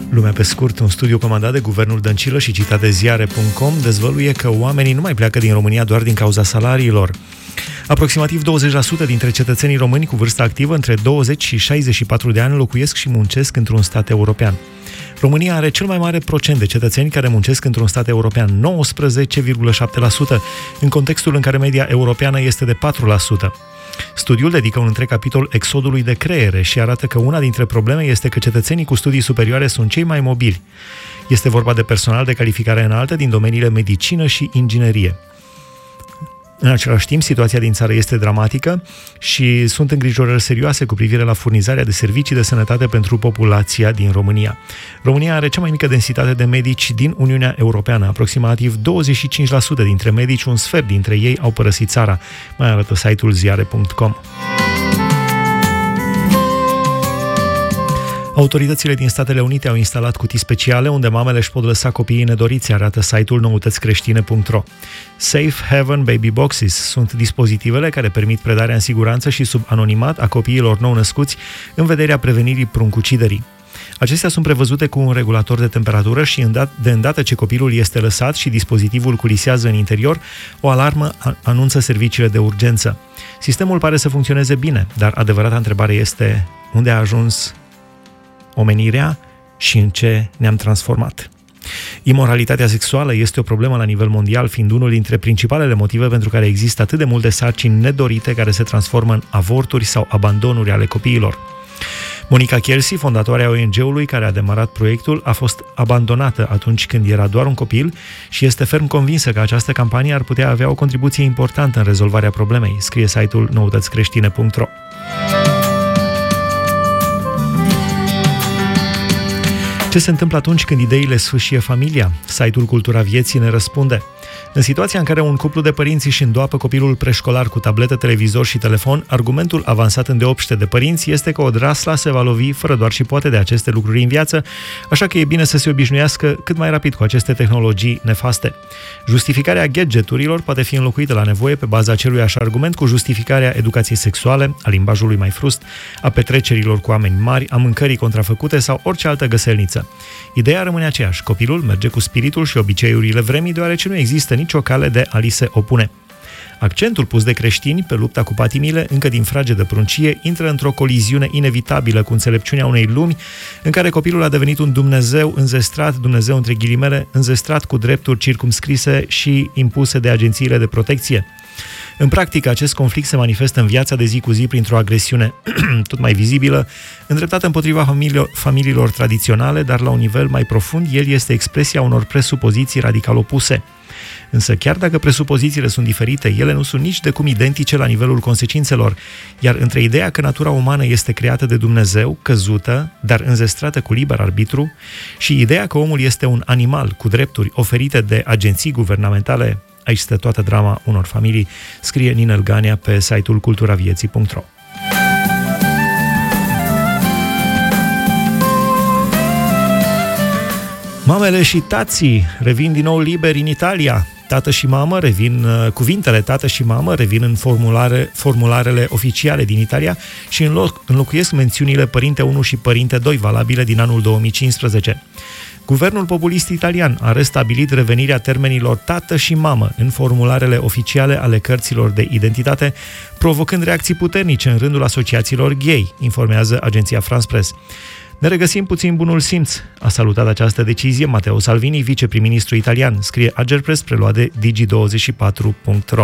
Lumea pe scurt, un studiu comandat de guvernul Dăncilă și citat de ziare.com dezvăluie că oamenii nu mai pleacă din România doar din cauza salariilor. Aproximativ 20% dintre cetățenii români cu vârstă activă între 20 și 64 de ani locuiesc și muncesc într-un stat european. România are cel mai mare procent de cetățeni care muncesc într-un stat european, 19,7%, în contextul în care media europeană este de 4%. Studiul dedică un întreg capitol exodului de creiere și arată că una dintre probleme este că cetățenii cu studii superioare sunt cei mai mobili. Este vorba de personal de calificare înaltă din domeniile medicină și inginerie. În același timp, situația din țară este dramatică și sunt îngrijorări serioase cu privire la furnizarea de servicii de sănătate pentru populația din România. România are cea mai mică densitate de medici din Uniunea Europeană. Aproximativ 25% dintre medici, un sfert dintre ei, au părăsit țara, mai arată site-ul ziare.com. Autoritățile din Statele Unite au instalat cutii speciale unde mamele își pot lăsa copiii nedoriți, arată site-ul noutățicreștine.ro. Safe Haven Baby Boxes sunt dispozitivele care permit predarea în siguranță și sub anonimat a copiilor nou-născuți în vederea prevenirii pruncuciderii. Acestea sunt prevăzute cu un regulator de temperatură și de îndată ce copilul este lăsat și dispozitivul culisează în interior, o alarmă anunță serviciile de urgență. Sistemul pare să funcționeze bine, dar adevărata întrebare este: unde a ajuns omenirea și în ce ne-am transformat? Imoralitatea sexuală este o problemă la nivel mondial, fiind unul dintre principalele motive pentru care există atât de multe sarcini nedorite care se transformă în avorturi sau abandonuri ale copiilor. Monica Kelsey, fondatoarea ONG-ului care a demarat proiectul, a fost abandonată atunci când era doar un copil și este ferm convinsă că această campanie ar putea avea o contribuție importantă în rezolvarea problemei, scrie site-ul noutățicreștine.ro. Ce se întâmplă atunci când ideile sfâșie familia? Site-ul Cultura Vieții ne răspunde. În situația în care un cuplu de părinți își îndoapă copilul preșcolar cu tabletă, televizor și telefon, argumentul avansat îndeopște de părinți este că odrasla se va lovi fără doar și poate de aceste lucruri în viață, așa că e bine să se obișnuiască cât mai rapid cu aceste tehnologii nefaste. Justificarea gadgeturilor poate fi înlocuită la nevoie pe baza aceluiași argument cu justificarea educației sexuale, a limbajului mai frust, a petrecerilor cu oameni mari, a mâncării contrafăcute sau orice altă găselniță. Ideea rămâne aceeași: copilul merge cu spiritul și obiceiurile vremii, deoarece nu există nicio cale de a li se opune. Accentul pus de creștini pe lupta cu patimile încă din fragedă pruncie intră într-o coliziune inevitabilă cu înțelepciunea unei lumi în care copilul a devenit un Dumnezeu înzestrat, Dumnezeu între ghilimele, înzestrat cu drepturi circumscrise și impuse de agențiile de protecție. În practică, acest conflict se manifestă în viața de zi cu zi printr-o agresiune tot mai vizibilă, îndreptată împotriva familiilor tradiționale, dar la un nivel mai profund, el este expresia unor presupoziții radical opuse. Însă chiar dacă presupozițiile sunt diferite, ele nu sunt nici de cum identice la nivelul consecințelor, iar între ideea că natura umană este creată de Dumnezeu, căzută, dar înzestrată cu liber arbitru, și ideea că omul este un animal cu drepturi oferite de agenții guvernamentale, aici stă toată drama unor familii, scrie Ninel Ganea pe site-ul culturavieții.ro. Mamele și tații revin din nou liberi în Italia. Tată și mamă revin, cuvintele tată și mamă revin în formularele oficiale din Italia și înlocuiesc mențiunile părinte 1 și părinte 2 valabile din anul 2015. Guvernul populist italian a restabilit revenirea termenilor tată și mamă în formularele oficiale ale cărților de identitate, provocând reacții puternice în rândul asociațiilor gay, informează agenția France Press. Ne regăsim puțin bunul simț, a salutat această decizie Matteo Salvini, viceprim-ministru italian, scrie Agerpress, preluat de Digi24.ro.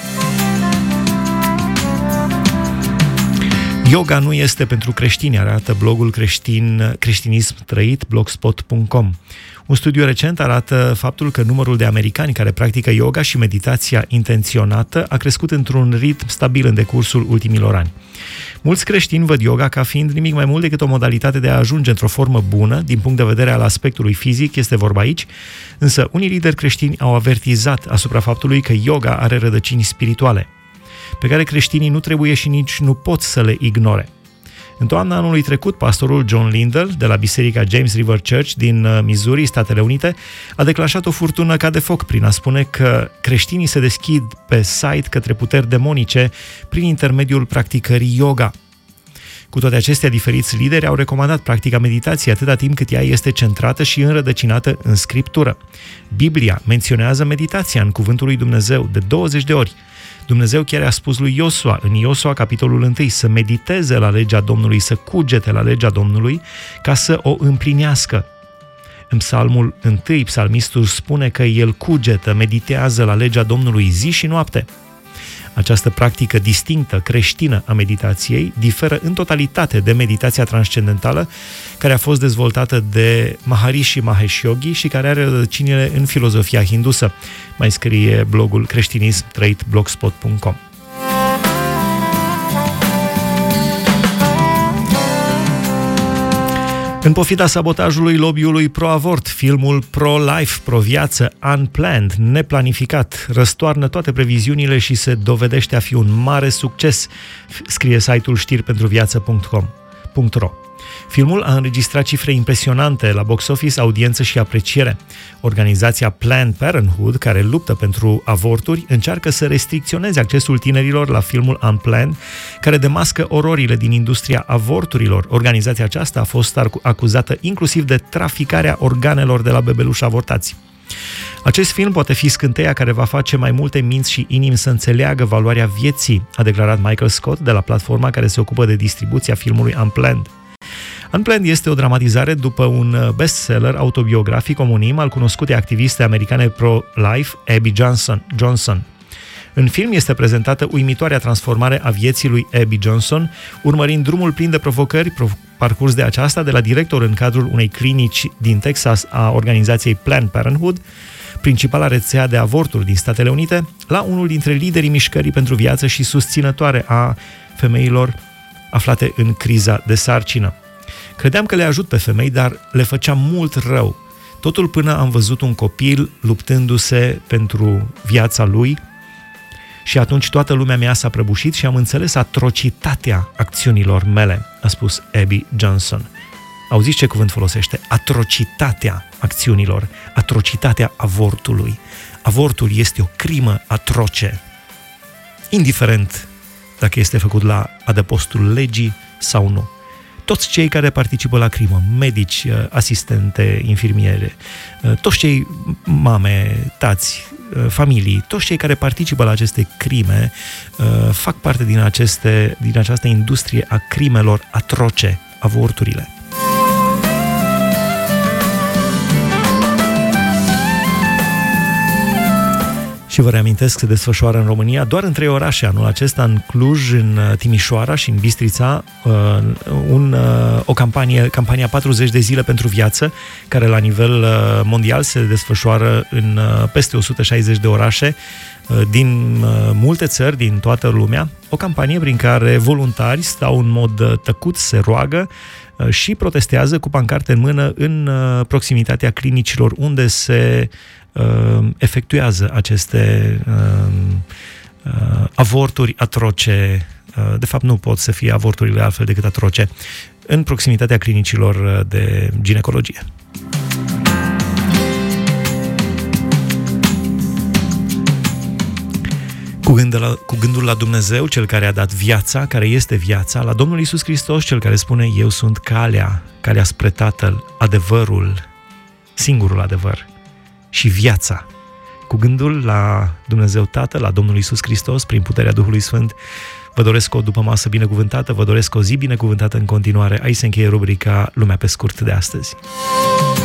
Yoga nu este pentru creștini, arată blogul creștinism trăit, blogspot.com. Un studiu recent arată faptul că numărul de americani care practică yoga și meditația intenționată a crescut într-un ritm stabil în decursul ultimilor ani. Mulți creștini văd yoga ca fiind nimic mai mult decât o modalitate de a ajunge într-o formă bună, din punct de vedere al aspectului fizic, este vorba aici, însă unii lideri creștini au avertizat asupra faptului că yoga are rădăcini spirituale, pe care creștinii nu trebuie și nici nu pot să le ignore. În toamna anului trecut, pastorul John Lindell, de la biserica James River Church din Missouri, Statele Unite, a declanșat o furtună ca de foc prin a spune că creștinii se deschid pe site către puteri demonice prin intermediul practicării yoga. Cu toate acestea, diferiți lideri au recomandat practica meditației atâta timp cât ea este centrată și înrădăcinată în Scriptură. Biblia menționează meditația în Cuvântul lui Dumnezeu de 20 de ori. Dumnezeu chiar a spus lui Iosua, în Iosua capitolul 1, să mediteze la legea Domnului, să cugete la legea Domnului, ca să o împlinească. În Psalmul 1, psalmistul spune că el cugetă, meditează la legea Domnului zi și noapte. Această practică distinctă, creștină a meditației, diferă în totalitate de meditația transcendentală, care a fost dezvoltată de Maharishi Mahesh Yogi și care are rădăcinile în filozofia hindusă. Mai scrie blogul creștinism-blogspot.com. În pofida sabotajului lobby-ului pro-avort, filmul pro-life, pro-viață, Unplanned, neplanificat, răstoarnă toate previziunile și se dovedește a fi un mare succes, scrie site-ul știri-pentru-viață.ro. Filmul a înregistrat cifre impresionante la box office, audiență și apreciere. Organizația Planned Parenthood, care luptă pentru avorturi, încearcă să restricționeze accesul tinerilor la filmul Unplanned, care demască ororile din industria avorturilor. Organizația aceasta a fost acuzată inclusiv de traficarea organelor de la bebeluși avortați. Acest film poate fi scânteia care va face mai multe minți și inimi să înțeleagă valoarea vieții, a declarat Michael Scott de la platforma care se ocupă de distribuția filmului Unplanned. Unplanned este o dramatizare după un bestseller autobiografic omonim al cunoscutei activiste americane pro-life Abby Johnson. În film este prezentată uimitoarea transformare a vieții lui Abby Johnson, urmărind drumul plin de provocări parcurs de aceasta de la director în cadrul unei clinici din Texas a organizației Planned Parenthood, principala rețea de avorturi din Statele Unite, la unul dintre liderii mișcării pentru viață și susținătoare a femeilor aflate în criza de sarcină. Credeam că le ajut pe femei, dar le făceam mult rău. Totul până am văzut un copil luptându-se pentru viața lui și atunci toată lumea mea s-a prăbușit și am înțeles atrocitatea acțiunilor mele, a spus Abby Johnson. Auziți ce cuvânt folosește? Atrocitatea acțiunilor, atrocitatea avortului. Avortul este o crimă atroce, indiferent dacă este făcut la adăpostul legii sau nu. Toți cei care participă la crimă, medici, asistente, infirmiere, toți cei mame, tați, familii, toți cei care participă la aceste crime fac parte din această industrie a crimelor atroce, avorturile. Și vă reamintesc, se desfășoară în România doar în 3 orașe anul acesta, în Cluj, în Timișoara și în Bistrița, o campania 40 de zile pentru viață, care la nivel mondial se desfășoară în peste 160 de orașe din multe țări, din toată lumea, o campanie prin care voluntari stau în mod tăcut, se roagă și protestează cu pancarte în mână în proximitatea clinicilor unde se efectuează aceste avorturi atroce. De fapt, nu pot să fie avorturile altfel decât atroce, în proximitatea clinicilor de ginecologie. Cu gândul la Dumnezeu, Cel care a dat viața, care este viața, la Domnul Iisus Hristos, Cel care spune: eu sunt calea spre Tatăl, adevărul, singurul adevăr și viața. Cu gândul la Dumnezeu Tatăl, la Domnul Iisus Hristos, prin puterea Duhului Sfânt, vă doresc o dupămasă binecuvântată, vă doresc o zi binecuvântată în continuare. Aici se încheie rubrica Lumea pe scurt de astăzi.